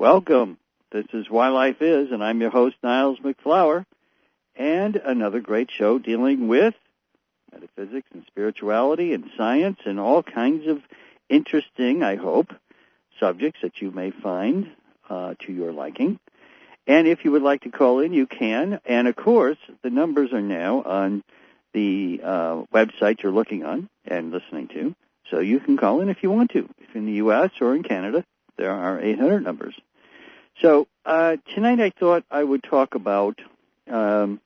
Welcome. This is Why Life Is, and I'm your host, Niles McFlower, and another great show dealing with metaphysics and spirituality and science and all kinds of interesting, I hope, subjects that you may find to your liking. And if you would like to call in, you can. And, of course, the numbers are now on the website you're looking on and listening to, so you can call in if you want to. If in the U.S. or in Canada, there are 800 numbers. So tonight I thought I would talk about we'll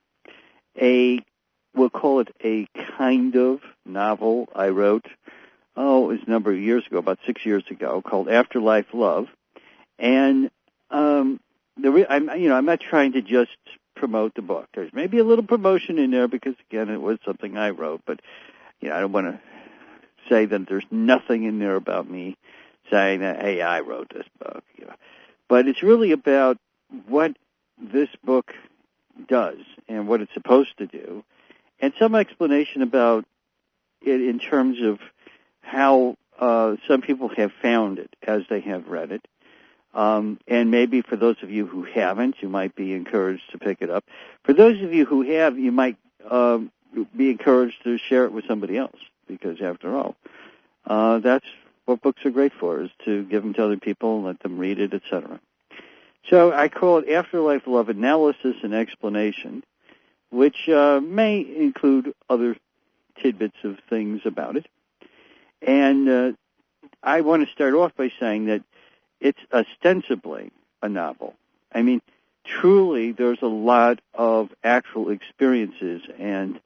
call it a kind of novel I wrote, it was a number of years ago, about 6 years ago, called Afterlife Love. And I'm not trying to just promote the book. There's maybe a little promotion in there because, again, it was something I wrote. But, I don't want to say that there's nothing in there about me saying that, hey, I wrote this book. But it's really about what this book does and what it's supposed to do, and some explanation about it in terms of how some people have found it as they have read it. And maybe for those of you who haven't, you might be encouraged to pick it up. For those of you who have, you might be encouraged to share it with somebody else, because after all, that's what books are great for, is to give them to other people, let them read it, etc. So I call it Afterlife Love Analysis and Explanation, which may include other tidbits of things about it. And I want to start off by saying that it's ostensibly a novel. I mean, truly, there's a lot of actual experiences, and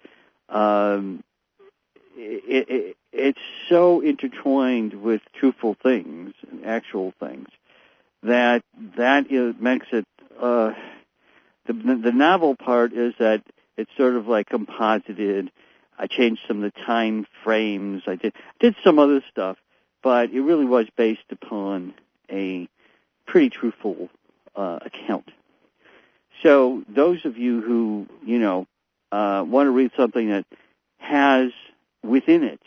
it's so intertwined with truthful things and actual things that makes it the novel part is that it's sort of like composited. I changed some of the time frames. I did some other stuff, but it really was based upon a pretty truthful account. So those of you who want to read something that has within it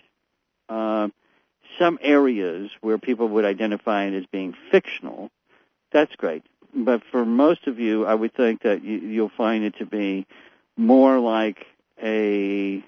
some areas where people would identify it as being fictional, that's great. But for most of you, I would think that you'll find it to be more like a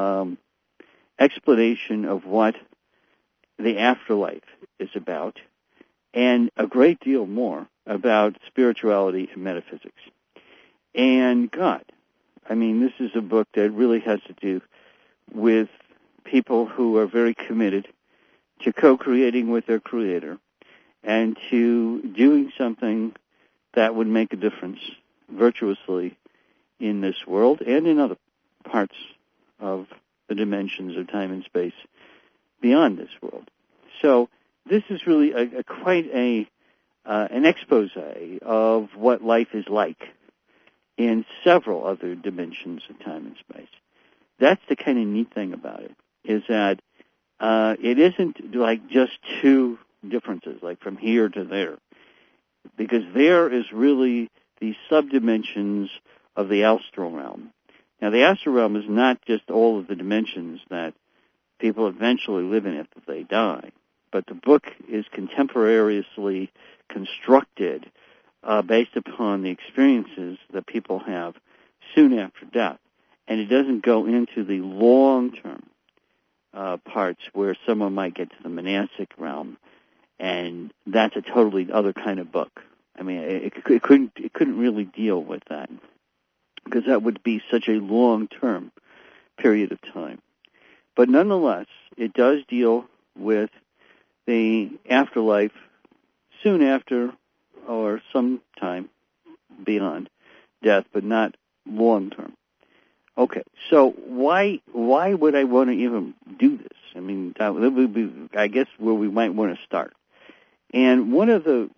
explanation of what the afterlife is about, and a great deal more about spirituality and metaphysics. And God. I mean, this is a book that really has to do with people who are very committed to co-creating with their Creator and to doing something that would make a difference virtuously in this world and in other parts of the dimensions of time and space beyond this world. So this is really quite an expose of what life is like in several other dimensions of time and space. That's the kind of neat thing about it, is that it isn't like just two differences, like from here to there, because there is really the subdimensions of the astral realm. Now, the astral realm is not just all of the dimensions that people eventually live in after they die, but the book is contemporaneously constructed based upon the experiences that people have soon after death. And it doesn't go into the long-term parts where someone might get to the monastic realm, and that's a totally other kind of book. I mean, it couldn't really deal with that, because that would be such a long-term period of time. But nonetheless, it does deal with the afterlife soon after or some time beyond death, but not long-term. Okay, so why would I want to even do this? I mean, that would be, I guess, where we might want to start. And one of the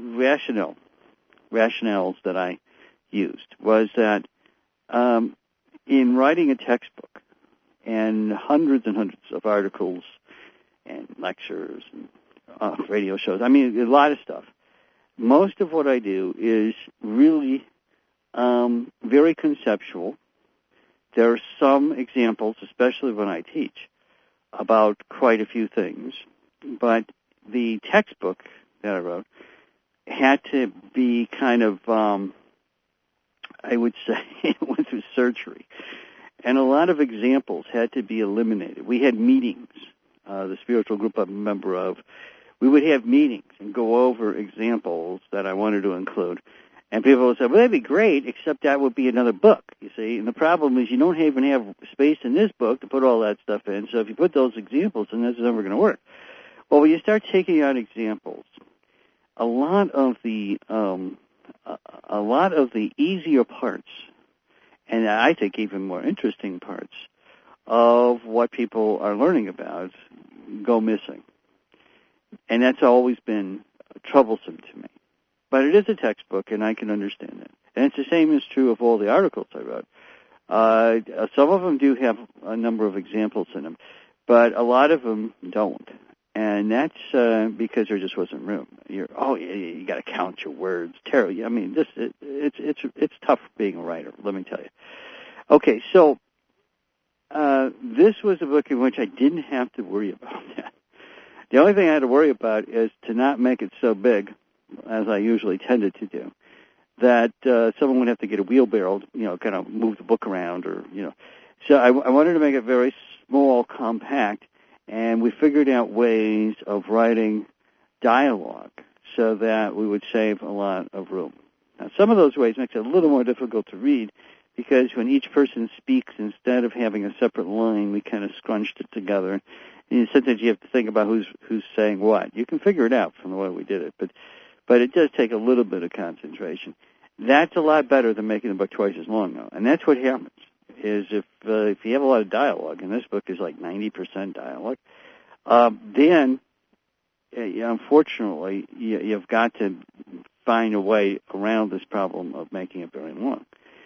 rationales that I used was that in writing a textbook and hundreds of articles and lectures and radio shows, I mean, a lot of stuff, most of what I do is really very conceptual. There are some examples, especially when I teach, about quite a few things. But the textbook that I wrote had to be kind of, I would say, went through surgery. And a lot of examples had to be eliminated. We had meetings, the spiritual group I'm a member of. We would have meetings and go over examples that I wanted to include. And people would say, well, that'd be great, except that would be another book, you see. And the problem is you don't even have space in this book to put all that stuff in. So if you put those examples in, that's never going to work. Well, when you start taking out examples, a lot of the easier parts, and I think even more interesting parts of what people are learning about go missing. And that's always been troublesome to me. But it is a textbook, and I can understand it. And it's the same is true of all the articles I wrote. Some of them do have a number of examples in them, but a lot of them don't. And that's because there just wasn't room. You got to count your words. Terrible. I mean, it's tough being a writer, let me tell you. Okay, so this was a book in which I didn't have to worry about that. The only thing I had to worry about is to not make it so big, as I usually tended to do, that someone would have to get a wheelbarrow, kind of move the book around, or. So I wanted to make it very small, compact, and we figured out ways of writing dialogue so that we would save a lot of room. Now, some of those ways makes it a little more difficult to read because when each person speaks, instead of having a separate line, we kind of scrunched it together. And sometimes you have to think about who's saying what. You can figure it out from the way we did it, but it does take a little bit of concentration. That's a lot better than making the book twice as long, though. And that's what happens, is if you have a lot of dialogue, and this book is like 90% dialogue, then, unfortunately, you've got to find a way around this problem of making it very long.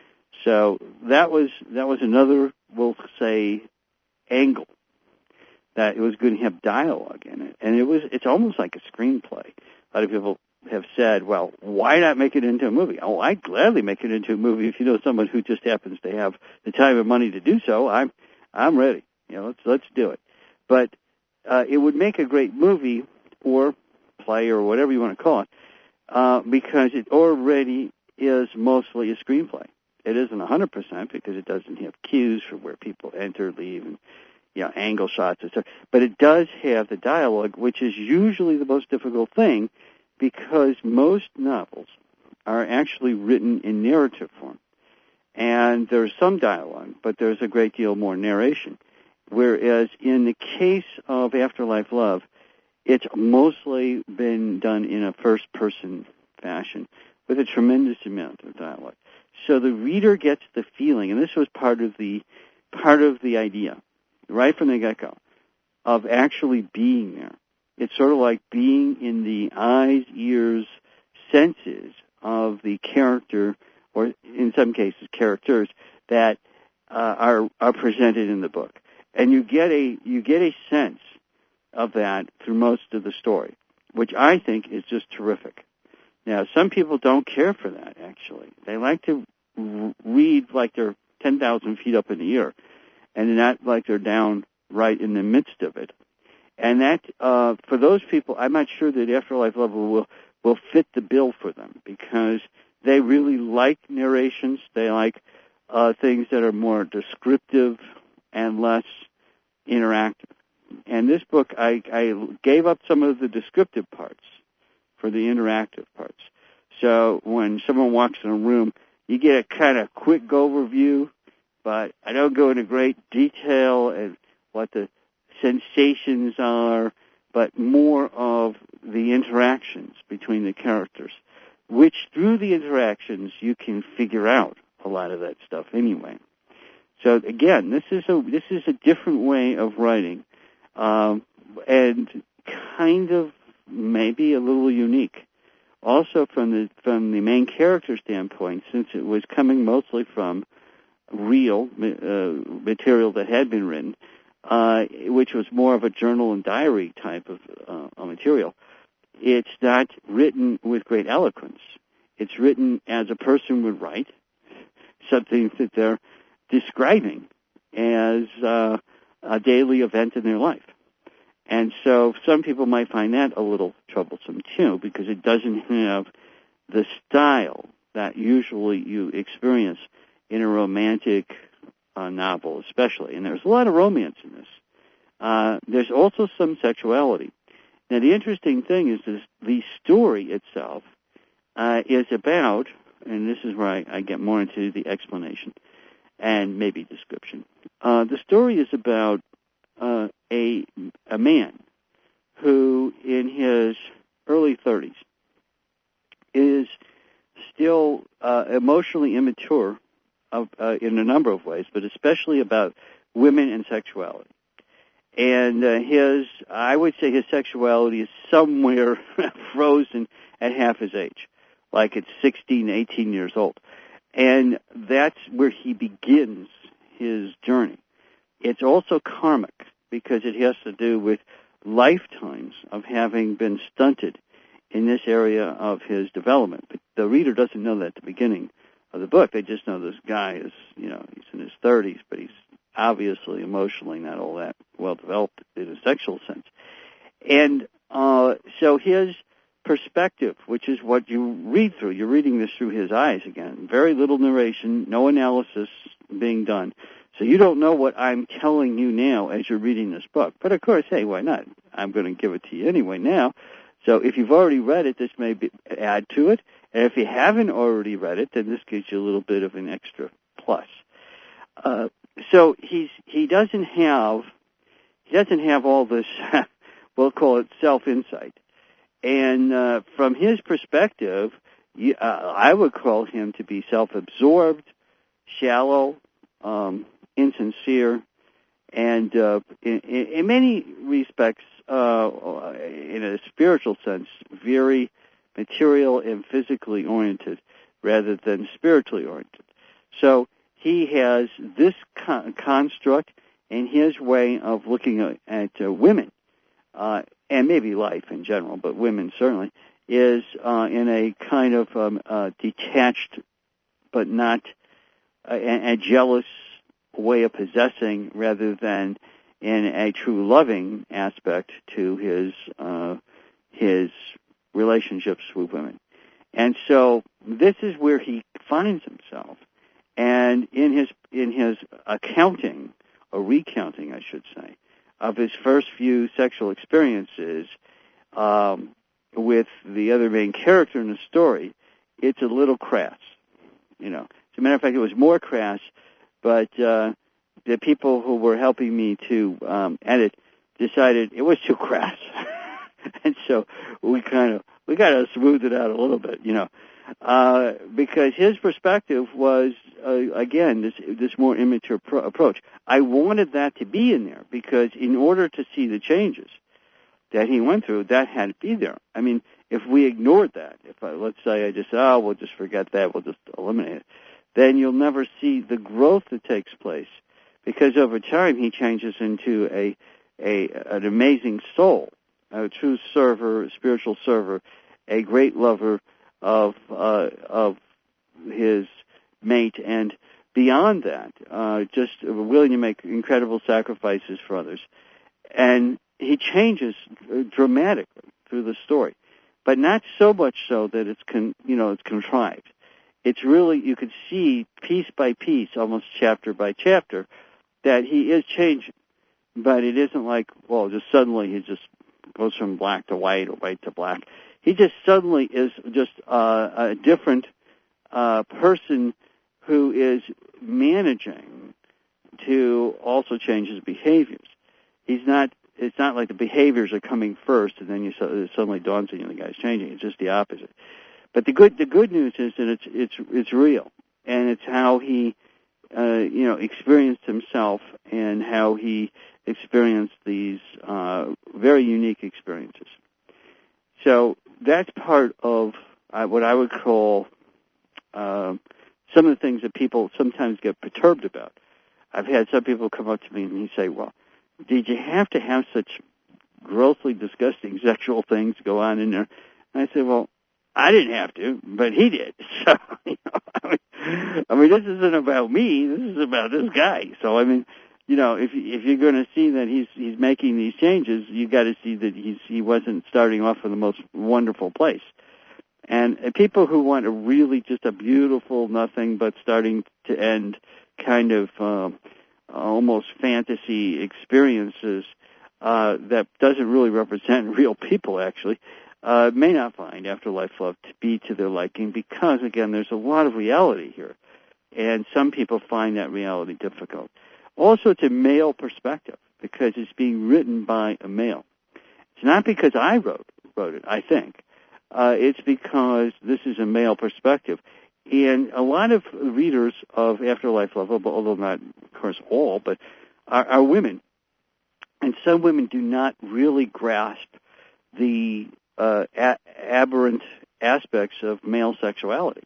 So that was another, we'll say, angle, that it was going to have dialogue in it. And it's almost like a screenplay. A lot of people have said, well, why not make it into a movie? Oh, I'd gladly make it into a movie if you know someone who just happens to have the time and money to do so. I'm ready. Let's do it. But it would make a great movie or play or whatever you want to call it, because it already is mostly a screenplay. It isn't 100% because it doesn't have cues for where people enter, leave, and angle shots and stuff. But it does have the dialogue, which is usually the most difficult thing, because most novels are actually written in narrative form. And there's some dialogue, but there's a great deal more narration. Whereas in the case of Afterlife Love, it's mostly been done in a first-person fashion with a tremendous amount of dialogue. So the reader gets the feeling, and this was part of the idea, right from the get-go, of actually being there. It's sort of like being in the eyes, ears, senses of the character, or in some cases characters, that are presented in the book. And you get a sense of that through most of the story, which I think is just terrific. Now, some people don't care for that, actually. They like to read like they're 10,000 feet up in the air, and not like they're down right in the midst of it. And that, for those people, I'm not sure that Afterlife Love will fit the bill for them, because they really like narrations. They like things that are more descriptive and less interactive. And this book, I gave up some of the descriptive parts for the interactive parts. So when someone walks in a room, you get a kind of quick overview, but I don't go into great detail and what the sensations are, but more of the interactions between the characters, which through the interactions you can figure out a lot of that stuff anyway. So again, this is a different way of writing, and kind of maybe a little unique. Also from the main character standpoint, since it was coming mostly from real material that had been written, which was more of a journal and diary type of material, it's not written with great eloquence. It's written as a person would write, something that they're describing as a daily event in their life. And so some people might find that a little troublesome, too, because it doesn't have the style that usually you experience in a romantic novel, especially. And there's a lot of romance in this. There's also some sexuality. Now, the interesting thing is the story itself is about, and this is where I get more into the explanation and maybe description. The story is about a man who, in his early 30s, is still emotionally immature in a number of ways, but especially about women and sexuality. And I would say his sexuality is somewhere frozen at half his age, like it's 16, 18 years old. And that's where he begins his journey. It's also karmic because it has to do with lifetimes of having been stunted in this area of his development. But the reader doesn't know that at the beginning of the book. They just know this guy is, he's in his 30s, but he's obviously emotionally not all that well developed in a sexual sense. And so his perspective, which is what you read through, you're reading this through his eyes again. Very little narration, no analysis being done. So you don't know what I'm telling you now as you're reading this book. But of course, hey, why not? I'm going to give it to you anyway now. So if you've already read it, this may add to it. And if you haven't already read it, then this gives you a little bit of an extra plus. So he doesn't have all this, we'll call it self-insight. And from his perspective, I would call him to be self-absorbed, shallow, insincere, and in many respects, in a spiritual sense, very material and physically oriented rather than spiritually oriented. So he has this construct and his way of looking at women, and maybe life in general, but women certainly, is in a kind of detached but not a jealous way of possessing rather than in a true loving aspect to his relationships with women. And so this is where he finds himself. And in his accounting, or recounting, I should say, of his first few sexual experiences with the other main character in the story, it's a little crass. As a matter of fact, it was more crass, but the people who were helping me to edit decided it was too crass. And so we got to smooth it out a little bit, because his perspective was, again, this more immature approach. I wanted that to be in there because in order to see the changes that he went through, that had to be there. I mean, if we ignored that, let's say I just said, we'll just forget that, we'll just eliminate it, then you'll never see the growth that takes place because over time he changes into an amazing soul, a true server, a spiritual server, a great lover of his mate, and beyond that, just willing to make incredible sacrifices for others. And he changes dramatically through the story, but not so much so that it's contrived. It's really, you could see piece by piece, almost chapter by chapter, that he is changing. But it isn't like, just suddenly he just goes from black to white or white to black. He just suddenly is just a different person who is managing to also change his behaviors. It's not like the behaviors are coming first and then it suddenly dawns on you the guy's changing. It's just the opposite. But the good news is that it's real, and it's how he experienced himself and how he experienced these very unique experiences. So that's part of what I would call some of the things that people sometimes get perturbed about. I've had some people come up to me and say, well, did you have to have such grossly disgusting sexual things go on in there? And I said, well, I didn't have to, but he did. So, I mean, this isn't about me. This is about this guy. So, I mean, if you're going to see that he's making these changes, you got to see that he wasn't starting off in the most wonderful place. And people who want a really just a beautiful nothing but starting to end kind of almost fantasy experiences that doesn't really represent real people, actually, may not find Afterlife Love to be to their liking because, again, there's a lot of reality here. And some people find that reality difficult. Also, it's a male perspective because it's being written by a male. It's not because I wrote it, I think. It's because this is a male perspective. And a lot of readers of Afterlife Love, although not, of course, all, but are women. And some women do not really grasp the aberrant aspects of male sexuality.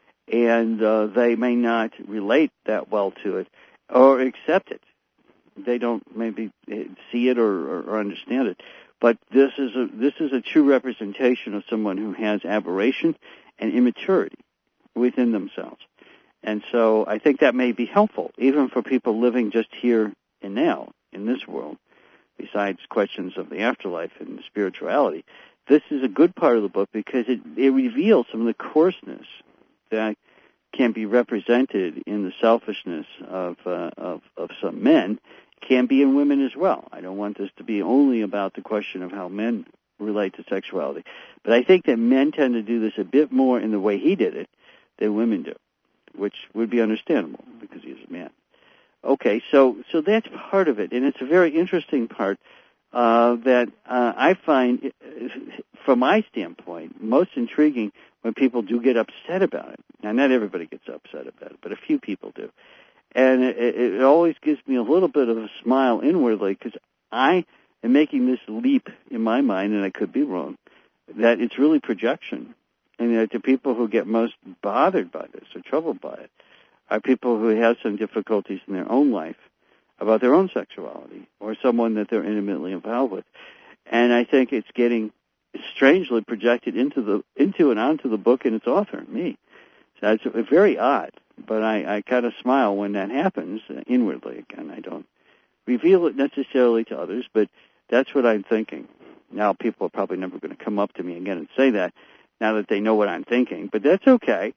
And they may not relate that well to it or accept it. They don't maybe see it or understand it. But this is a true representation of someone who has aberration and immaturity within themselves. And so I think that may be helpful, even for people living just here and now in this world, besides questions of the afterlife and spirituality. This is a good part of the book because it reveals some of the coarseness that can be represented in the selfishness of some men, can be in women as well. I don't want this to be only about the question of how men relate to sexuality. But I think that men tend to do this a bit more in the way he did it than women do, which would be understandable because he's a man. Okay, so that's part of it, and it's a very interesting part that I find, from my standpoint, most intriguing when people do get upset about it. Now, not everybody gets upset about it, but a few people do. And it always gives me a little bit of a smile inwardly because I am making this leap in my mind, and I could be wrong, that it's really projection. And that the people who get most bothered by this or troubled by it are people who have some difficulties in their own life about their own sexuality or someone that they're intimately involved with. And I think it's getting strangely projected into and onto the book and its author, me. So it's very odd, but I kind of smile when that happens inwardly. Again, I don't reveal it necessarily to others, but that's what I'm thinking. Now, people are probably never going to come up to me again and say that now that they know what I'm thinking, but that's okay.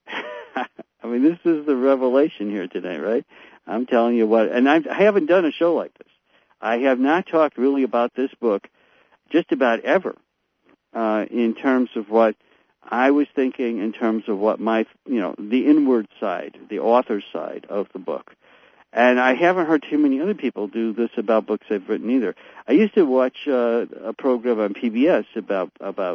I mean, this is the revelation here today, right? I'm telling you what, and I haven't done a show like this. I have not talked really about this book just about ever in terms of what I was thinking, in terms of what my, the inward side, the author's side of the book. And I haven't heard too many other people do this about books I've written either. I used to watch a program on PBS about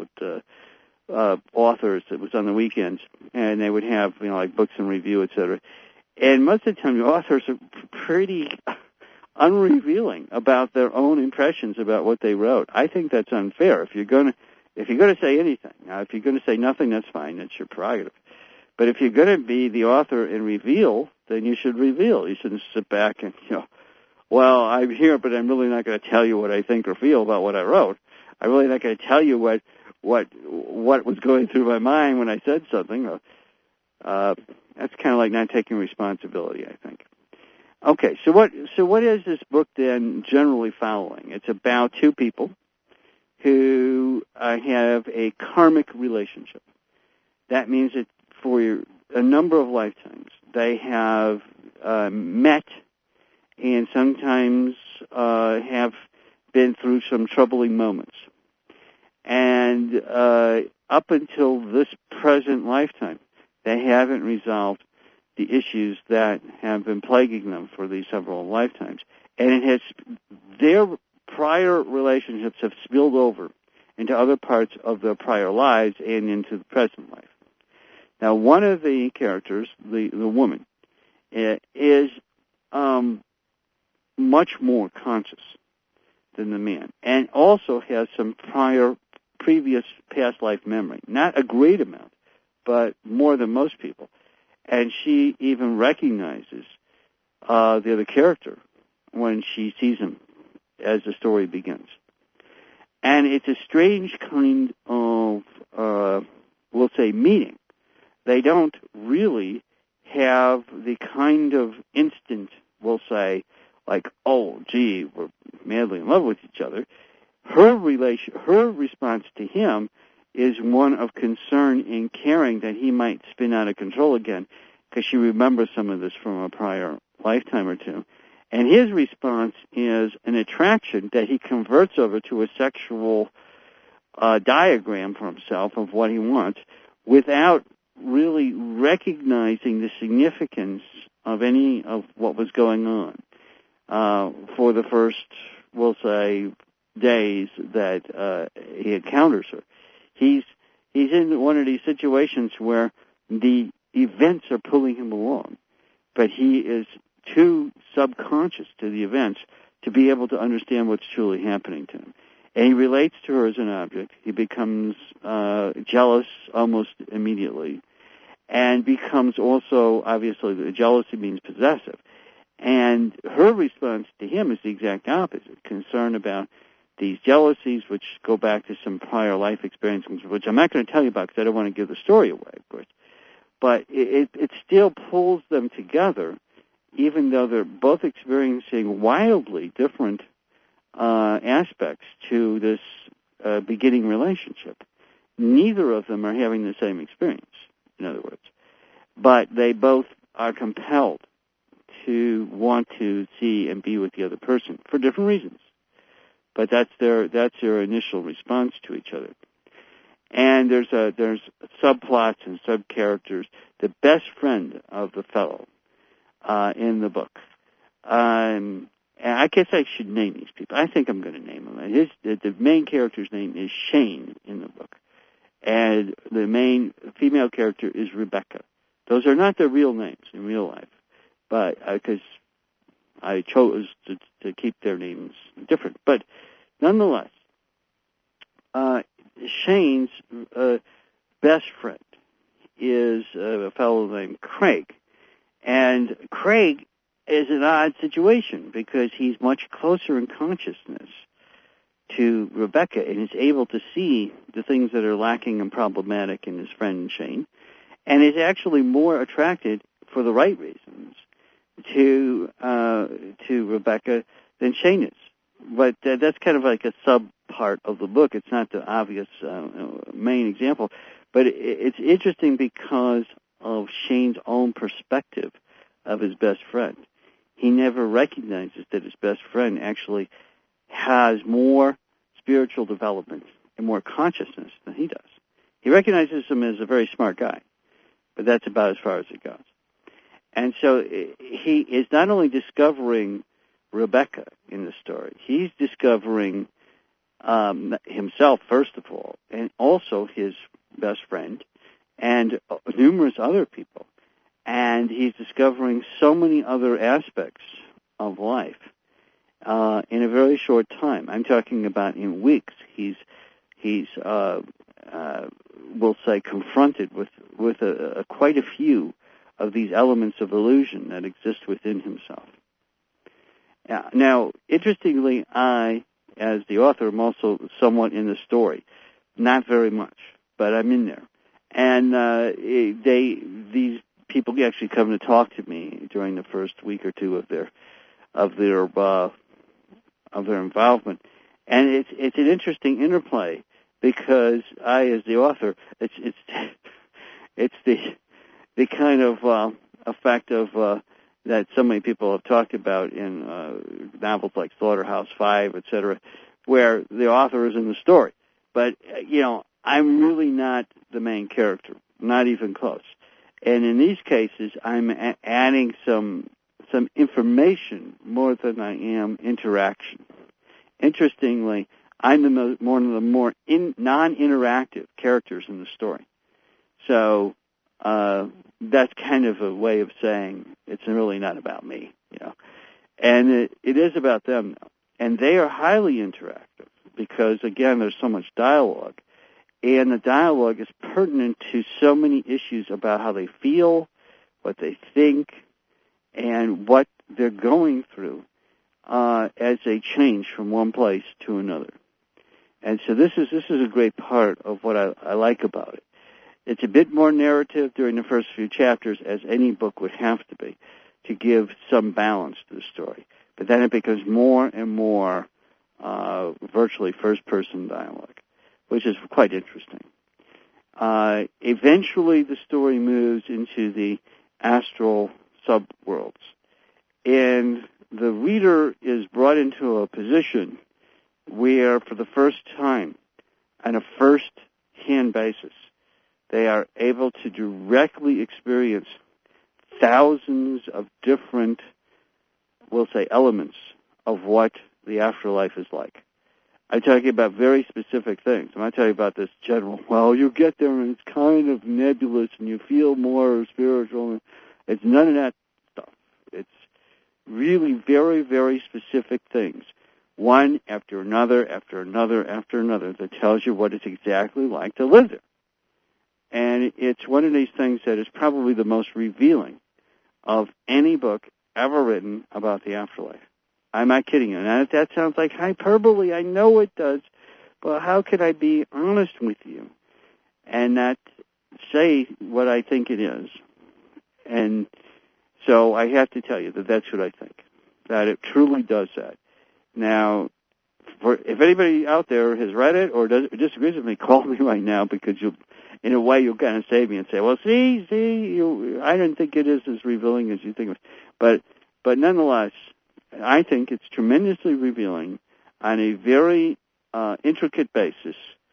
authors that was on the weekends, and they would have, like books and review, et cetera. And most of the time, the authors are pretty unrevealing about their own impressions about what they wrote. I think that's unfair. If you're going to say anything, now if you're going to say nothing, that's fine. That's your prerogative. But if you're going to be the author and reveal, then you should reveal. You shouldn't sit back and, well, I'm here, but I'm really not going to tell you what I think or feel about what I wrote. I'm really not going to tell you what was going through my mind when I said something. That's kind of like not taking responsibility, I think. Okay, so what is this book then generally following? It's about two people who have a karmic relationship. That means that for a number of lifetimes they have met and sometimes have been through some troubling moments. And up until this present lifetime, they haven't resolved the issues that have been plaguing them for these several lifetimes. And their prior relationships have spilled over into other parts of their prior lives and into the present life. Now, one of the characters, the woman, is much more conscious than the man, and also has some previous past life memory. Not a great amount, but more than most people. And she even recognizes the other character when she sees him as the story begins. And it's a strange kind of, we'll say, meeting. They don't really have the kind of instant, we'll say, like, oh, gee, we're madly in love with each other. Her response to him is one of concern and caring that he might spin out of control again, because she remembers some of this from a prior lifetime or two. And his response is an attraction that he converts over to a sexual diagram for himself of what he wants, without really recognizing the significance of any of what was going on for the first, we'll say, days that he encounters her. He's in one of these situations where the events are pulling him along, but he is too subconscious to the events to be able to understand what's truly happening to him. And he relates to her as an object. He becomes jealous almost immediately, and becomes also, obviously, jealousy means possessive. And her response to him is the exact opposite, concern about these jealousies, which go back to some prior life experiences, which I'm not going to tell you about because I don't want to give the story away, of course. But it still pulls them together, even though they're both experiencing wildly different aspects to this beginning relationship. Neither of them are having the same experience, in other words. But they both are compelled to want to see and be with the other person for different reasons. But that's their initial response to each other. And there's subplots and sub-characters. The best friend of the fellow in the book. And I guess I should name these people. I think I'm going to name them. The main character's name is Shane in the book. And the main female character is Rebecca. Those are not their real names in real life, but because I chose to keep their names different. But nonetheless, Shane's best friend is a fellow named Craig. And Craig is an odd situation because he's much closer in consciousness to Rebecca and is able to see the things that are lacking and problematic in his friend Shane, and is actually more attracted, for the right reasons, to Rebecca than Shane is. But that's kind of like a sub-part of the book. It's not the obvious main example. But it's interesting because of Shane's own perspective of his best friend. He never recognizes that his best friend actually has more spiritual development and more consciousness than he does. He recognizes him as a very smart guy, but that's about as far as it goes. And so he is not only discovering Rebecca in the story, he's discovering himself, first of all, and also his best friend, and numerous other people. And he's discovering so many other aspects of life in a very short time. I'm talking about in weeks. He's we'll say, confronted with quite a few of these elements of illusion that exist within himself. Now, interestingly, I, as the author, am also somewhat in the story. Not very much, but I'm in there. And these people actually come to talk to me during the first week or two of their involvement, and it's an interesting interplay because I, as the author, it's the kind of effect of that so many people have talked about in novels like Slaughterhouse-Five, etc., where the author is in the story. But I'm really not the main character, not even close. And in these cases, I'm adding some information more than I am interaction. Interestingly, I'm one of the more non-interactive characters in the story. So that's kind of a way of saying it's really not about me, And it is about them, and they are highly interactive because, again, there's so much dialogue. And the dialogue is pertinent to so many issues about how they feel, what they think, and what they're going through as they change from one place to another. And so this is a great part of what I like about it. It's a bit more narrative during the first few chapters, as any book would have to be, to give some balance to the story. But then it becomes more and more virtually first-person dialogue, which is quite interesting. Eventually, the story moves into the astral subworlds, and the reader is brought into a position where, for the first time, on a first-hand basis, they are able to directly experience thousands of different, we'll say, elements of what the afterlife is like. I'm talking about very specific things. I'm not talking about this general, well, you get there and it's kind of nebulous and you feel more spiritual. It's none of that stuff. It's really very, very specific things, one after another, after another, after another, that tells you what it's exactly like to live there. And it's one of these things that is probably the most revealing of any book ever written about the afterlife. I'm not kidding you. Now, that sounds like hyperbole. I know it does. But how can I be honest with you and not say what I think it is? And so I have to tell you that that's what I think, that it truly does that. Now, if anybody out there has read it or disagrees with me, call me right now, because in a way, you'll kind of save me and say, well, see, I don't think it is as revealing as you think. But nonetheless, I think it's tremendously revealing on a very intricate basis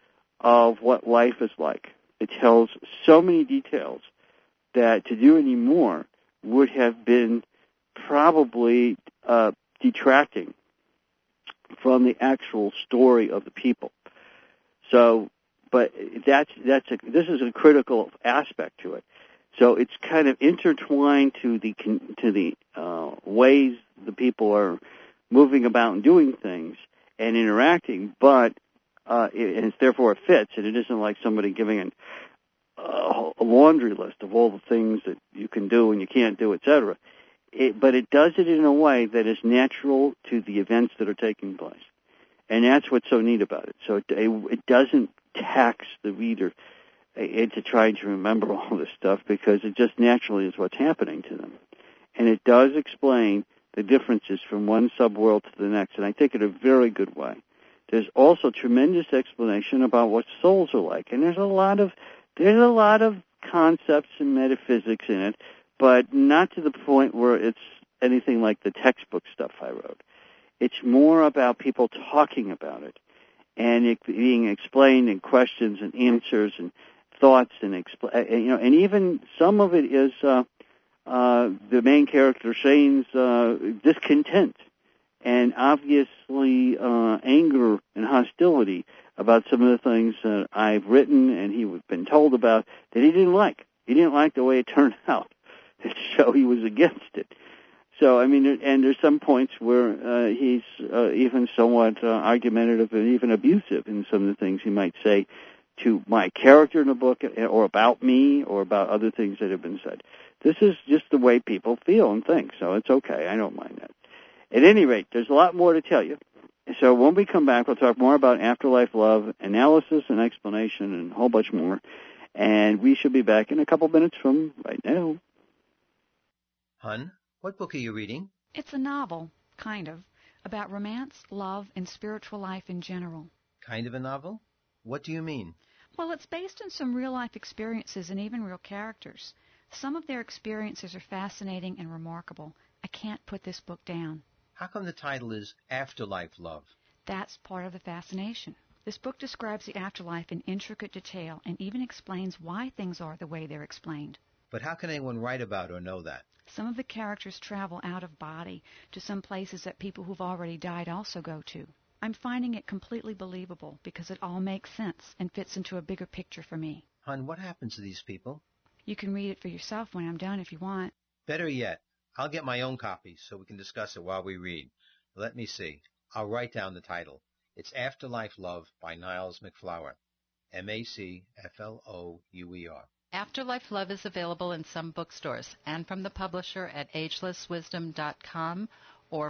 of what life is like. It tells so many details that to do any more would have been probably detracting from the actual story of the people. So, but this is a critical aspect to it. So it's kind of intertwined to the ways the people are moving about and doing things and interacting, but and therefore it fits, and it isn't like somebody giving a laundry list of all the things that you can do and you can't do, etc. But it does it in a way that is natural to the events that are taking place, and that's what's so neat about it. So it doesn't tax the reader into trying to remember all this stuff, because it just naturally is what's happening to them. And it does explain the differences from one subworld to the next, and I think in a very good way. There's also tremendous explanation about what souls are like, and there's a lot of concepts and metaphysics in it, but not to the point where it's anything like the textbook stuff I wrote. It's more about people talking about it, and it being explained in questions and answers and thoughts, and and even some of it is the main character Shane's discontent and obviously anger and hostility about some of the things that I've written and he's been told about that he didn't like. He didn't like the way it turned out, so he was against it. So, I mean, and there's some points where he's even somewhat argumentative and even abusive in some of the things he might say to my character in the book, or about me, or about other things that have been said. This is just the way people feel and think, so it's okay. I don't mind that. At any rate, there's a lot more to tell you. So when we come back, we'll talk more about afterlife love, analysis and explanation, and a whole bunch more. And we should be back in a couple minutes from right now. Hun, what book are you reading? It's a novel, kind of, about romance, love, and spiritual life in general. Kind of a novel? What do you mean? Well, it's based on some real-life experiences and even real characters. Some of their experiences are fascinating and remarkable. I can't put this book down. How come the title is Afterlife Love? That's part of the fascination. This book describes the afterlife in intricate detail and even explains why things are the way they're explained. But how can anyone write about or know that? Some of the characters travel out of body to some places that people who've already died also go to. I'm finding it completely believable because it all makes sense and fits into a bigger picture for me. Hun, what happens to these people? You can read it for yourself when I'm done if you want. Better yet, I'll get my own copy so we can discuss it while we read. Let me see. I'll write down the title. It's Afterlife Love by Niles MacFlouer. MacFlouer. Afterlife Love is available in some bookstores and from the publisher at agelesswisdom.com or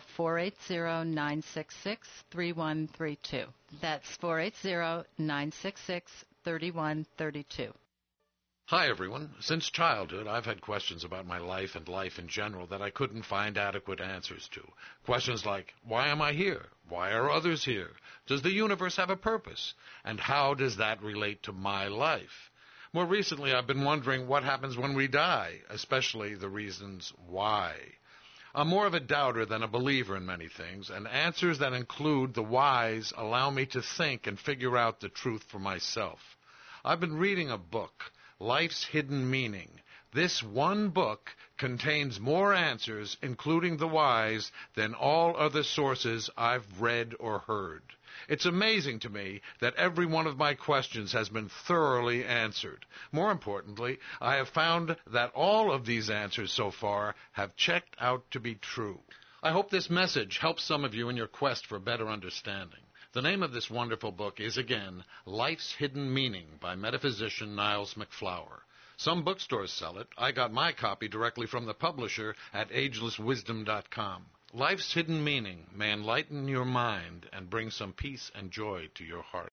480-966-3132. That's 480-966-3132. Hi, everyone. Since childhood, I've had questions about my life and life in general that I couldn't find adequate answers to. Questions like, why am I here? Why are others here? Does the universe have a purpose? And how does that relate to my life? More recently, I've been wondering what happens when we die, especially the reasons why. I'm more of a doubter than a believer in many things, and answers that include the whys allow me to think and figure out the truth for myself. I've been reading a book, Life's Hidden Meaning. This one book contains more answers, including the whys, than all other sources I've read or heard. It's amazing to me that every one of my questions has been thoroughly answered. More importantly, I have found that all of these answers so far have checked out to be true. I hope this message helps some of you in your quest for better understanding. The name of this wonderful book is, again, Life's Hidden Meaning by metaphysician Niles MacFlower. Some bookstores sell it. I got my copy directly from the publisher at agelesswisdom.com. Life's Hidden Meaning may enlighten your mind and bring some peace and joy to your heart.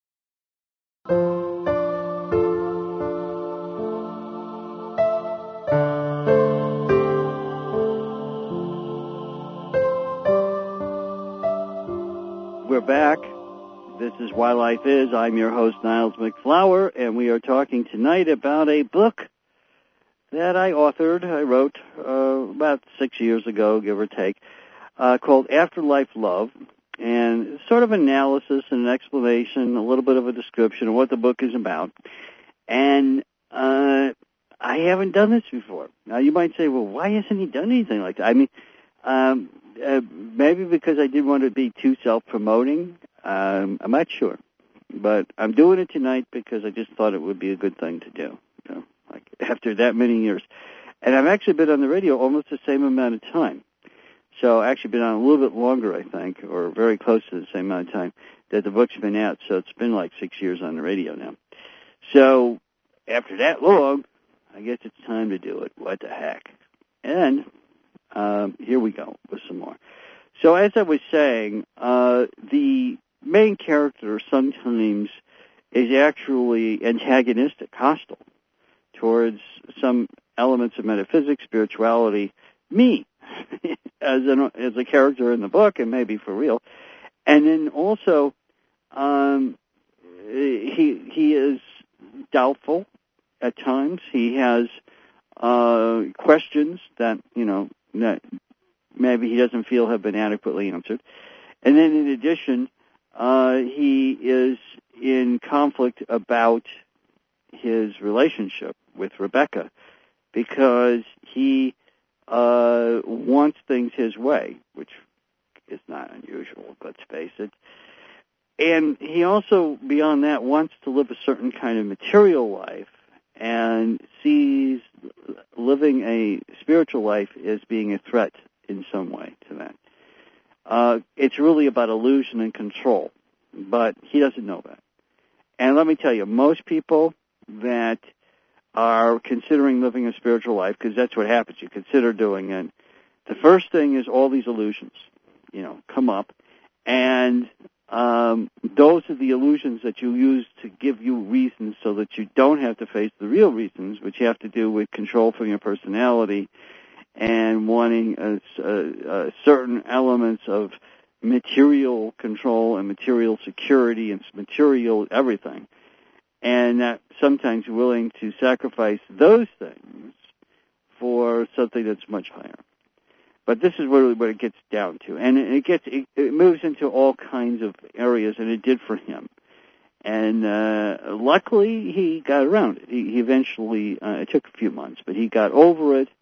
We're back. This is Why Life Is. I'm your host, Niles MacFlower, and we are talking tonight about a book that I wrote about 6 years ago, give or take, called Afterlife Love, and sort of analysis and an explanation, a little bit of a description of what the book is about. And I haven't done this before. Now, you might say, well, why hasn't he done anything like that? I mean, maybe because I didn't want to be too self-promoting. I'm not sure. But I'm doing it tonight because I just thought it would be a good thing to do, like after that many years. And I've actually been on the radio almost the same amount of time. So I've actually been on a little bit longer, I think, or very close to the same amount of time that the book's been out. So it's been like 6 years on the radio now. So after that long, I guess it's time to do it. What the heck? And here we go with some more. So as I was saying, the main character sometimes is actually antagonistic, hostile towards some elements of metaphysics, spirituality, me, as a character in the book, and maybe for real. And then also, he is doubtful at times. He has questions that that maybe he doesn't feel have been adequately answered. And then in addition, he is in conflict about his relationship with Rebecca because he wants things his way, which is not unusual, let's face it. And he also, beyond that, wants to live a certain kind of material life and sees living a spiritual life as being a threat in some way to that. It's really about illusion and control, but he doesn't know that. And let me tell you, most people that are considering living a spiritual life, because that's what happens, you consider doing it, the first thing is all these illusions, come up, and those are the illusions that you use to give you reasons so that you don't have to face the real reasons, which have to do with control from your personality and wanting certain elements of material control and material security and material everything. And that sometimes willing to sacrifice those things for something that's much higher. But this is really what it gets down to. And it moves into all kinds of areas, and it did for him. And luckily, he got around it. He eventually, it took a few months, but he got over it,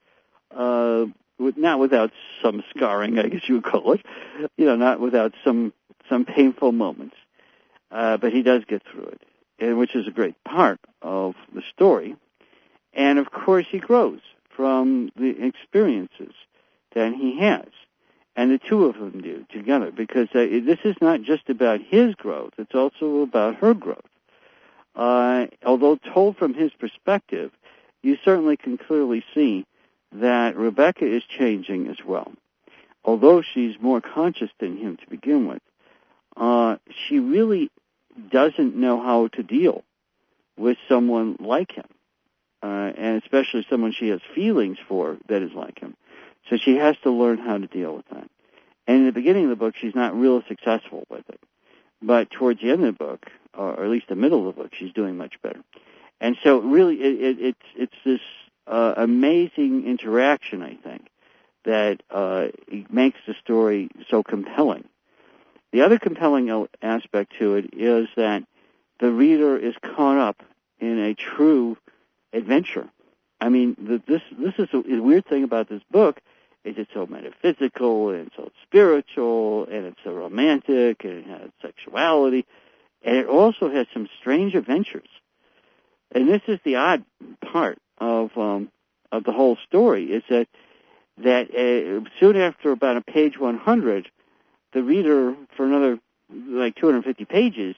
not without some scarring, I guess you would call it, not without some painful moments. But he does get through it, and which is a great part of the story. And, of course, he grows from the experiences that he has. And the two of them do together, because this is not just about his growth, it's also about her growth. Although told from his perspective, you certainly can clearly see that Rebecca is changing as well. Although she's more conscious than him to begin with, she really doesn't know how to deal with someone like him. and especially someone she has feelings for that is like him. So she has to learn how to deal with that. And in the beginning of the book, she's not real successful with it. But towards the end of the book, or at least the middle of the book, she's doing much better. And so really it's this amazing interaction, I think, that makes the story so compelling. The other compelling aspect to it is that the reader is caught up in a true adventure. I mean, this is a weird thing about this book, is it's so metaphysical, and it's so spiritual, and it's so romantic, and it has sexuality, and it also has some strange adventures. And this is the odd part of the whole story, is that soon after about page 100, the reader, for another like 260 pages,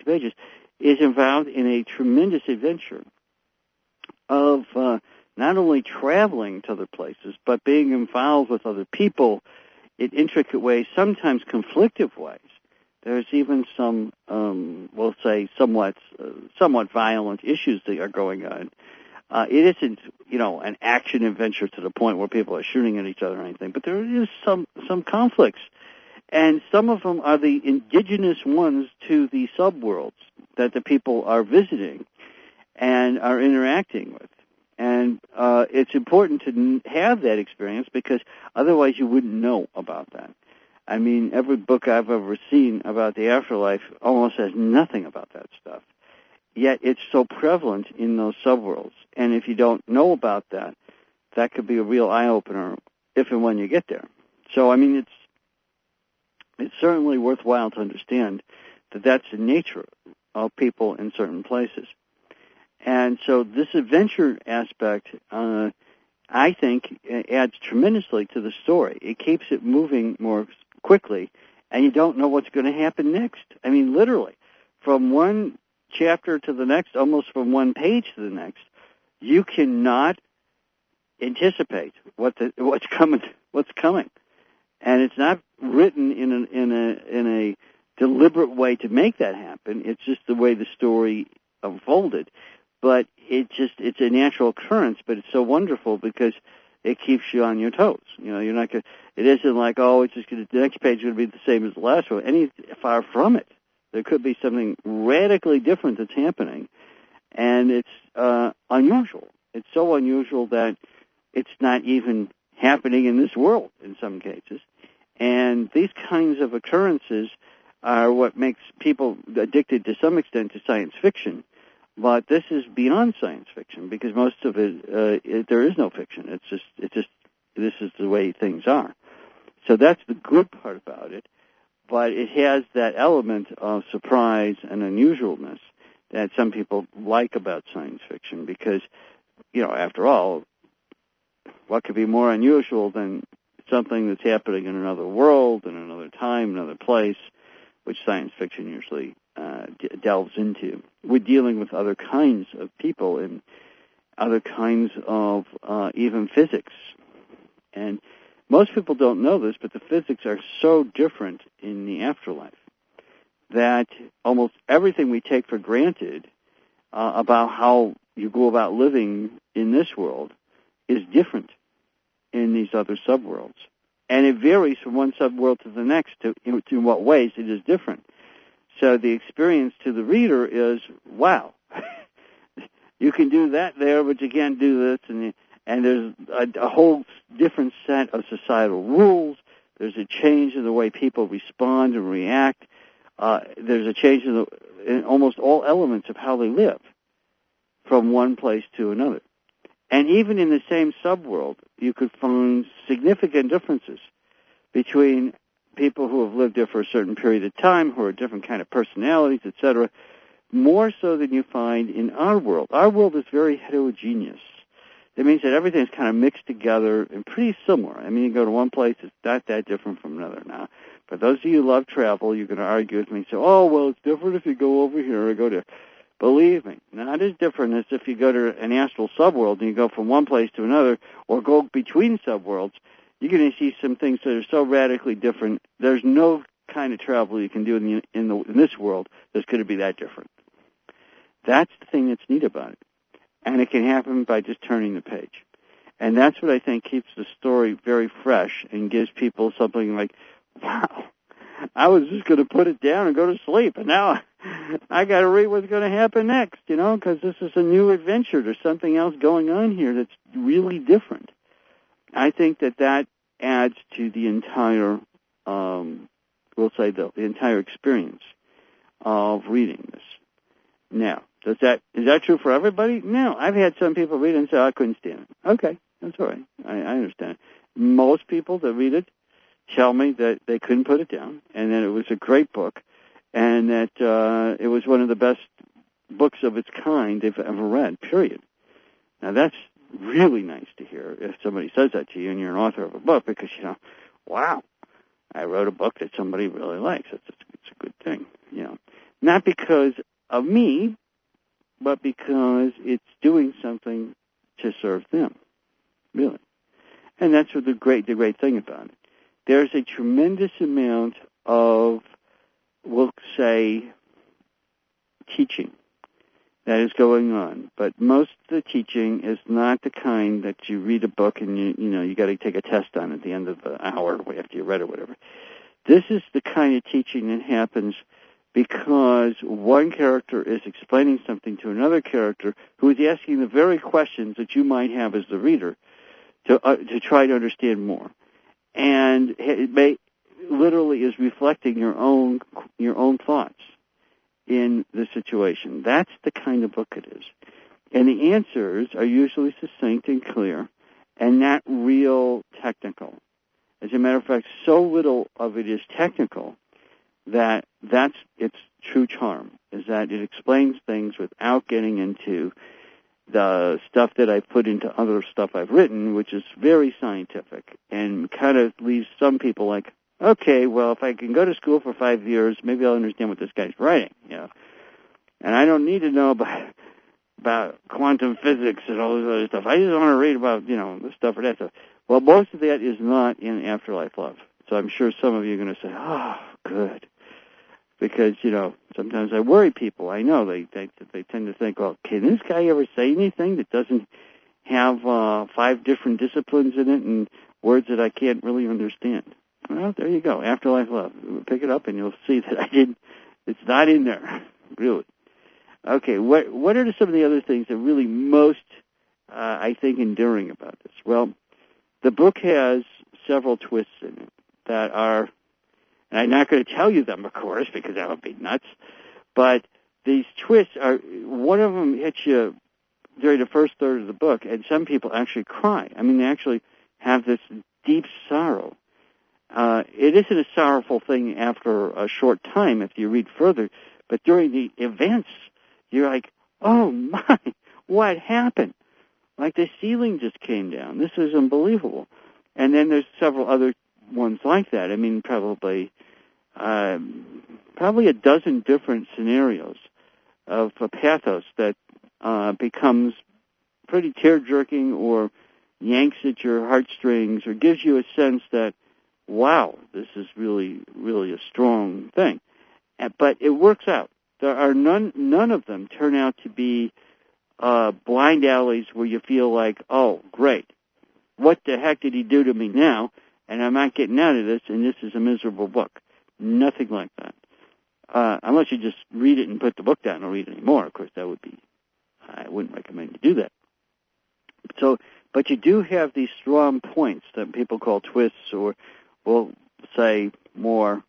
is involved in a tremendous adventure of not only traveling to other places, but being involved with other people in intricate ways, sometimes conflictive ways. There's even some, we'll say, somewhat violent issues that are going on. It isn't, an action adventure to the point where people are shooting at each other or anything, but there is some conflicts. And some of them are the indigenous ones to the subworlds that the people are visiting and are interacting with. And it's important to have that experience, because otherwise you wouldn't know about that. I mean, every book I've ever seen about the afterlife almost has nothing about that stuff. Yet it's so prevalent in those subworlds. And if you don't know about that, that could be a real eye-opener if and when you get there. So, I mean, it's certainly worthwhile to understand that that's the nature of people in certain places. And so this adventure aspect, I think, adds tremendously to the story. It keeps it moving more quickly, and you don't know what's going to happen next. I mean, literally, from one chapter to the next, almost from one page to the next, you cannot anticipate what's coming. And it's not written in a deliberate way to make that happen. It's just the way the story unfolded. But it's a natural occurrence, but it's so wonderful because it keeps you on your toes. You're not going. It isn't like, the next page is going to be the same as the last one. Far from it. There could be something radically different that's happening, and it's unusual. It's so unusual that it's not even happening in this world in some cases. And these kinds of occurrences are what makes people addicted to some extent to science fiction. But this is beyond science fiction, because most of it there is no fiction. It's just this is the way things are. So that's the good part about it. But it has that element of surprise and unusualness that some people like about science fiction, because, after all, what could be more unusual than something that's happening in another world, in another time, another place, which science fiction usually delves into. We're dealing with other kinds of people and other kinds of even physics. And most people don't know this, but the physics are so different in the afterlife that almost everything we take for granted about how you go about living in this world is different in these other subworlds. And it varies from one subworld to the next in what ways it is different. So the experience to the reader is, wow, you can do that there, but you can't do this. And there's a whole different set of societal rules. There's a change in the way people respond and react. There's a change in almost all elements of how they live from one place to another. And even in the same subworld, you could find significant differences between people who have lived there for a certain period of time, who are different kind of personalities, etc., more so than you find in our world. Our world is very heterogeneous. It means that everything is kind of mixed together and pretty similar. I mean, you go to one place, it's not that different from another. Now, for those of you who love travel, you're going to argue with me and say, it's different if you go over here or go to... Believe me, not as different as if you go to an astral subworld and you go from one place to another, or go between subworlds. You're going to see some things that are so radically different. There's no kind of travel you can do in this world that's going to be that different. That's the thing that's neat about it. And it can happen by just turning the page. And that's what I think keeps the story very fresh and gives people something like, wow, I was just going to put it down and go to sleep, and now I got to read what's going to happen next, because this is a new adventure. There's something else going on here that's really different. I think that adds to the entire, we'll say the entire experience of reading this. Now, is that true for everybody? No. I've had some people read it and say, I couldn't stand it. Okay, that's all right. I understand. Most people that read it tell me that they couldn't put it down, and that it was a great book, and that it was one of the best books of its kind they've ever read, period. Now, that's really nice to hear if somebody says that to you and you're an author of a book, because, wow, I wrote a book that somebody really likes. It's a good thing, Not because of me, but because it's doing something to serve them, really. And that's what the great thing about it. There's a tremendous amount of, we'll say, teaching that is going on, but most of the teaching is not the kind that you read a book and you got to take a test on at the end of the hour after you read it, whatever. This is the kind of teaching that happens because one character is explaining something to another character who is asking the very questions that you might have as the reader to try to understand more, and it literally is reflecting your own thoughts in the situation. That's the kind of book it is, and the answers are usually succinct and clear, and not real technical. As a matter of fact, so little of it is technical that that's its true charm, is that it explains things without getting into the stuff that I put into other stuff I've written, which is very scientific and kind of leaves some people like, okay, well, if I can go to school for 5 years, maybe I'll understand what this guy's writing, And I don't need to know about quantum physics and all this other stuff. I just want to read about, this stuff or that stuff. Well, most of that is not in Afterlife Love. So I'm sure some of you are going to say, oh, good. Because, sometimes I worry people. I know they tend to think, well, can this guy ever say anything that doesn't have 5 different disciplines in it and words that I can't really understand? Well, there you go. Afterlife Love. Pick it up and you'll see that it's not in there, really. Okay, what are some of the other things that really most, I think, enduring about this? Well, the book has several twists in it that are, and I'm not going to tell you them, of course, because that would be nuts, but these twists are, one of them hits you during the first third of the book, and some people actually cry. I mean, they actually have this deep sorrow. It isn't a sorrowful thing after a short time if you read further, but during the events, you're like, oh my, what happened? Like the ceiling just came down. This is unbelievable. And then there's several other ones like that. I mean, probably a dozen different scenarios of pathos that becomes pretty tear-jerking or yanks at your heartstrings or gives you a sense that, wow, this is really, really a strong thing. But it works out. There are none of them turn out to be blind alleys where you feel like, oh, great, what the heck did he do to me now? And I'm not getting out of this, and this is a miserable book. Nothing like that. Unless you just read it and put the book down and don't read it anymore. Of course, that would be, I wouldn't recommend you do that. So, but you do have these strong points that people call twists, or we'll say more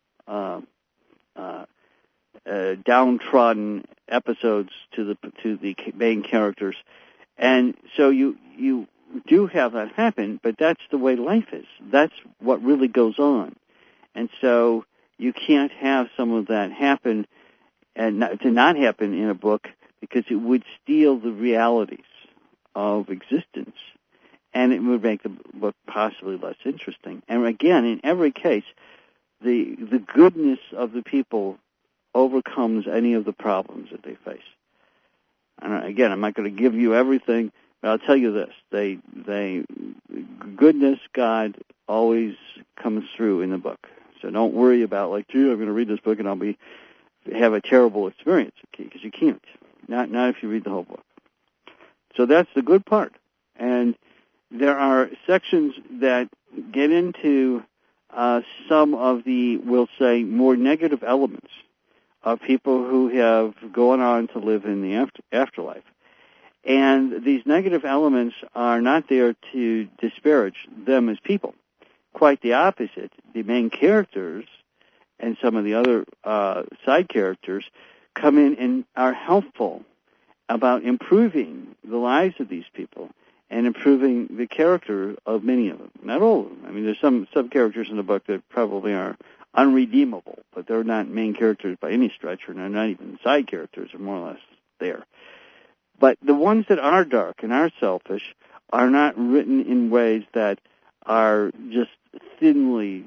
downtrodden episodes to the main characters. And so you do have that happen, but that's the way life is. That's what really goes on. And so you can't have some of that happen and not happen in a book, because it would steal the realities of existence, and it would make the book possibly less interesting. And again, in every case, the goodness of the people overcomes any of the problems that they face. And again, I'm not going to give you everything, but I'll tell you this: goodness, God always comes through in the book. So don't worry about like, gee, I'm going to read this book and I'll have a terrible experience, because you can't. Not if you read the whole book. So that's the good part. And there are sections that get into some of the, we'll say, more negative elements of people who have gone on to live in the afterlife. And these negative elements are not there to disparage them as people. Quite the opposite. The main characters and some of the other side characters come in and are helpful about improving the lives of these people and improving the character of many of them. Not all of them. I mean, there's some characters in the book that probably are unredeemable, but they're not main characters by any stretch, or they're not even side characters, are more or less there. But the ones that are dark and are selfish are not written in ways that are just thinly,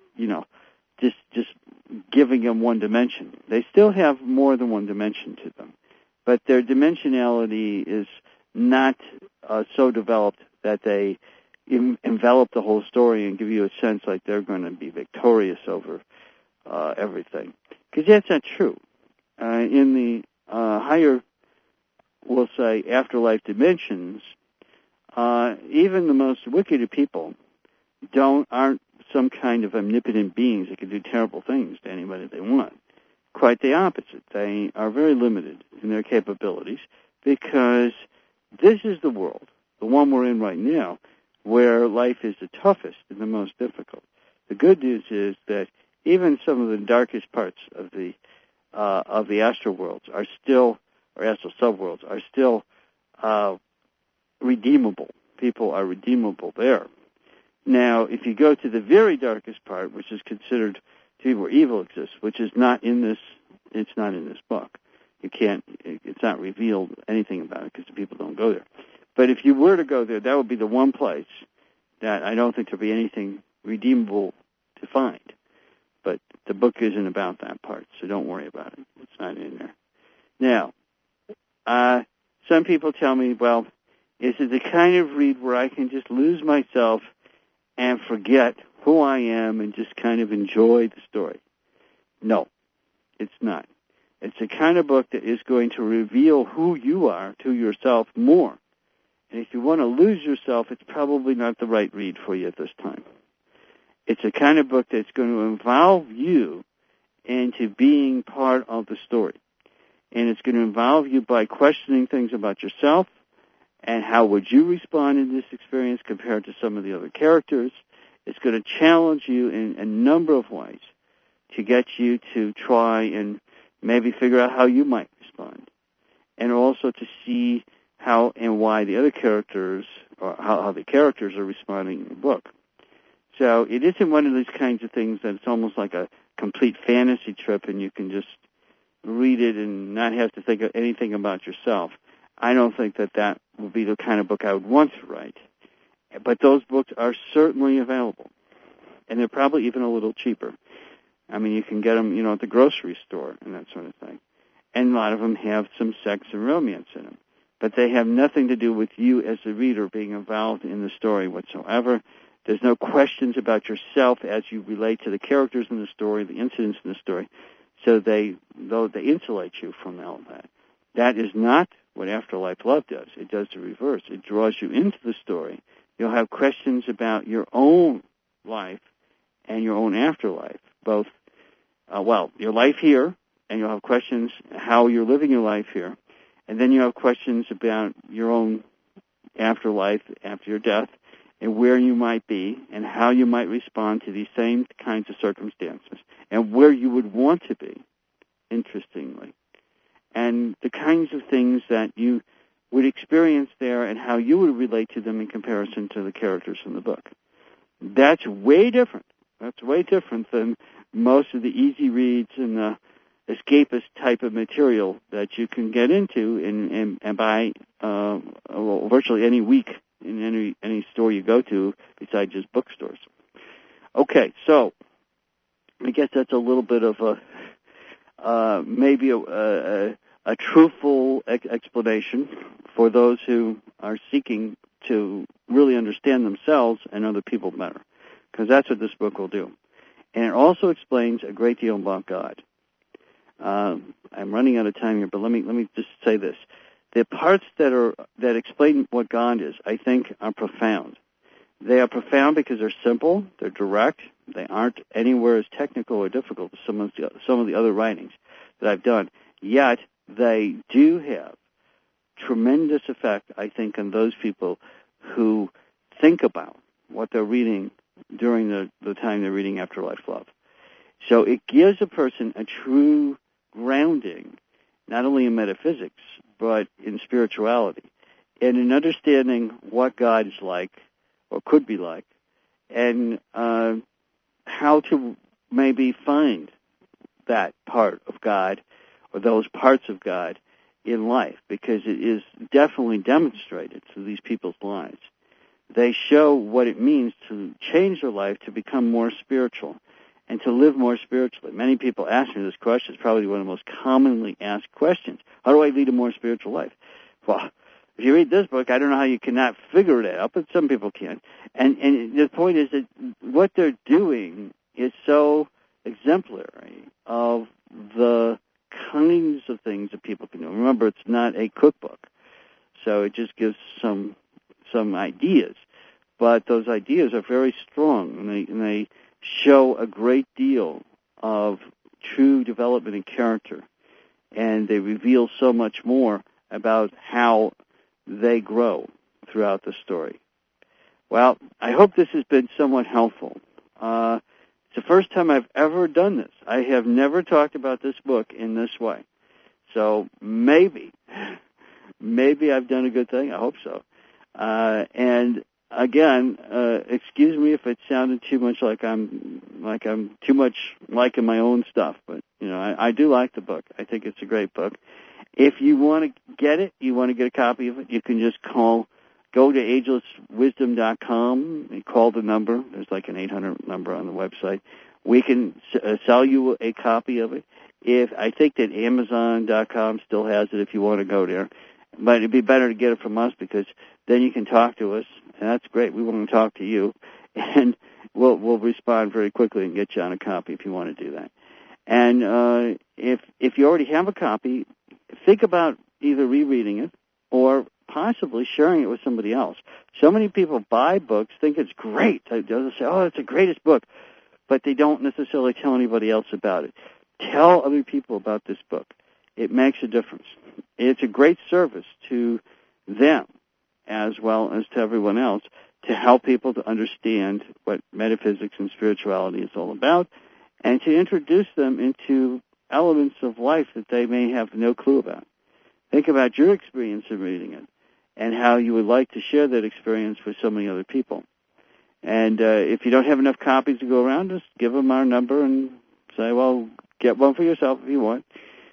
just giving them one dimension. They still have more than one dimension to them, but their dimensionality is not so developed that they envelop the whole story and give you a sense like they're going to be victorious over everything. Because that's not true. In the higher, we'll say, afterlife dimensions, even the most wicked of people aren't some kind of omnipotent beings that can do terrible things to anybody they want. Quite the opposite. They are very limited in their capabilities because this is the world, the one we're in right now, where life is the toughest and the most difficult. The good news is that even some of the darkest parts of the astral worlds are still, or astral subworlds, are still redeemable. People are redeemable there. Now, if you go to the very darkest part, which is considered to be where evil exists, which is not in this, it's not in this book. It's not revealed anything about it because the people don't go there. But if you were to go there, that would be the one place that I don't think there'd be anything redeemable to find. But the book isn't about that part, so don't worry about it. It's not in there. Now, some people tell me, well, is it the kind of read where I can just lose myself and forget who I am and just kind of enjoy the story? No, it's not. It's the kind of book that is going to reveal who you are to yourself more. And if you want to lose yourself, it's probably not the right read for you at this time. It's a kind of book that's going to involve you into being part of the story. And it's going to involve you by questioning things about yourself and how would you respond in this experience compared to some of the other characters. It's going to challenge you in a number of ways to get you to try and maybe figure out how you might respond. And also to see how and why the other characters, or how the characters are responding in the book. So it isn't one of these kinds of things that it's almost like a complete fantasy trip and you can just read it and not have to think of anything about yourself. I don't think that would be the kind of book I would want to write. But those books are certainly available. And they're probably even a little cheaper. I mean, you can get them, at the grocery store and that sort of thing. And a lot of them have some sex and romance in them. But they have nothing to do with you as the reader being involved in the story whatsoever. There's no questions about yourself as you relate to the characters in the story, the incidents in the story. So they insulate you from all of that. That is not what Afterlife Love does. It does the reverse. It draws you into the story. You'll have questions about your own life and your own afterlife, both, your life here, and you'll have questions how you're living your life here, and then you have questions about your own afterlife after your death and where you might be and how you might respond to these same kinds of circumstances and where you would want to be, interestingly, and the kinds of things that you would experience there and how you would relate to them in comparison to the characters in the book. That's way different. That's way different than most of the easy reads and the escapist type of material that you can get into and buy virtually any week in any store you go to besides just bookstores. Okay, so I guess that's a little bit of maybe a truthful explanation for those who are seeking to really understand themselves and other people better, because that's what this book will do. And it also explains a great deal about God. I'm running out of time here, but let me just say this. The parts that explain what God is, I think, are profound. They are profound because they're simple, they're direct, they aren't anywhere as technical or difficult as some of the other writings that I've done. Yet they do have tremendous effect, I think, on those people who think about what they're reading during the time they're reading Afterlife Love. So it gives a person a true grounding, not only in metaphysics, but in spirituality, and in understanding what God is like, or could be like, and how to maybe find that part of God, or those parts of God in life, because it is definitely demonstrated through these people's lives. They show what it means to change their life to become more spiritual and to live more spiritually. Many people ask me this question. It's probably one of the most commonly asked questions. How do I lead a more spiritual life? Well, if you read this book, I don't know how you cannot figure it out, but some people can. And the point is that what they're doing is so exemplary of the kinds of things that people can do. Remember, it's not a cookbook, so it just gives some ideas. But those ideas are very strong, and they show a great deal of true development in character, and they reveal so much more about how they grow throughout the story. Well, I hope this has been somewhat helpful. It's the first time I've ever done this. I have never talked about this book in this way. So maybe I've done a good thing. I hope so. And again, excuse me if it sounded too much like I'm too much liking my own stuff, but I do like the book. I think it's a great book. If you want to get it, you want to get a copy of it, you can just go to agelesswisdom.com and call the number. There's like an 800 number on the website. We can sell you a copy of it. I think that Amazon.com still has it if you want to go there. But it'd be better to get it from us, because then you can talk to us, and that's great. We want to talk to you, and we'll respond very quickly and get you on a copy if you want to do that. And if you already have a copy, think about either rereading it or possibly sharing it with somebody else. So many people buy books, think it's great. They'll say, "Oh, it's the greatest book," but they don't necessarily tell anybody else about it. Tell other people about this book. It makes a difference. It's a great service to them as well as to everyone else to help people to understand what metaphysics and spirituality is all about, and to introduce them into elements of life that they may have no clue about. Think about your experience in reading it and how you would like to share that experience with so many other people. And if you don't have enough copies to go around, just give them our number and say, well, get one for yourself if you want.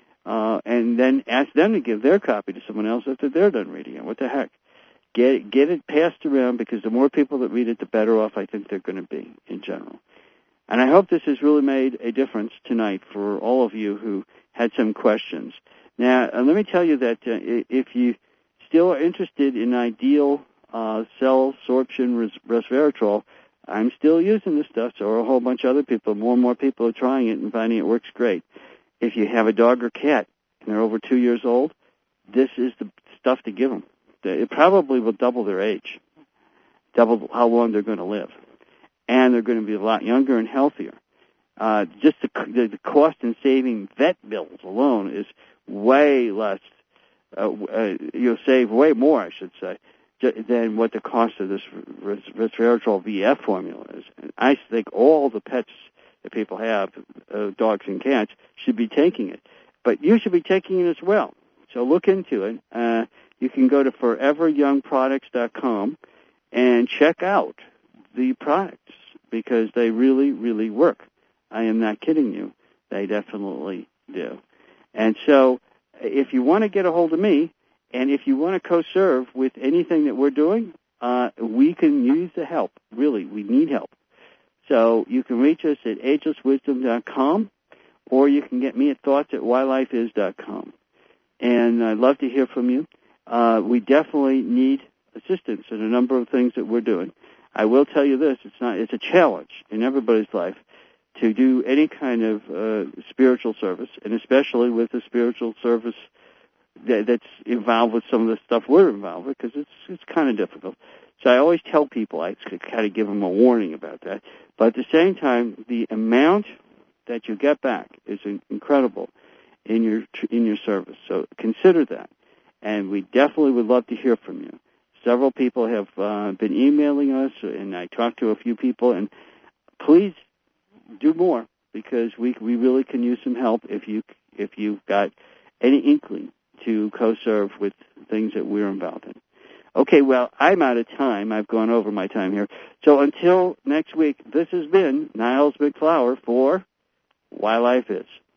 And then ask them to give their copy to someone else after they're done reading it. What the heck? Get it passed around, because the more people that read it, the better off I think they're going to be in general. And I hope this has really made a difference tonight for all of you who had some questions. Now, let me tell you that if you still are interested in ideal cell sorption resveratrol, I'm still using this stuff, so are a whole bunch of other people. More and more people are trying it and finding it works great. If you have a dog or cat and they're over 2 years old, this is the stuff to give them. It probably will double their age, double how long they're going to live. And they're going to be a lot younger and healthier. Just the cost in saving vet bills alone is way less. You'll save way more, I should say, than what the cost of this resveratrol VF formula is. And I think all the pets that people have, dogs and cats, should be taking it. But you should be taking it as well. So look into it. You can go to foreveryoungproducts.com and check out the products, because they really, really work. I am not kidding you. They definitely do. And so if you want to get a hold of me, and if you want to co-serve with anything that we're doing, we can use the help. Really, we need help. So you can reach us at agelesswisdom.com, or you can get me at thoughts@whylifeis.com. And I'd love to hear from you. We definitely need assistance in a number of things that we're doing. I will tell you this, it's a challenge in everybody's life to do any kind of spiritual service, and especially with the spiritual service that's involved with some of the stuff we're involved with, because it's kind of difficult. So I always tell people, I kind of give them a warning about that. But at the same time, the amount that you get back is incredible in your service. So consider that. And we definitely would love to hear from you. Several people have been emailing us, and I talked to a few people. And please do more, because we really can use some help if you've got any inkling to co-serve with things that we're involved in. Okay, well, I'm out of time. I've gone over my time here. So until next week, this has been Niles McFlower for Why Life Is.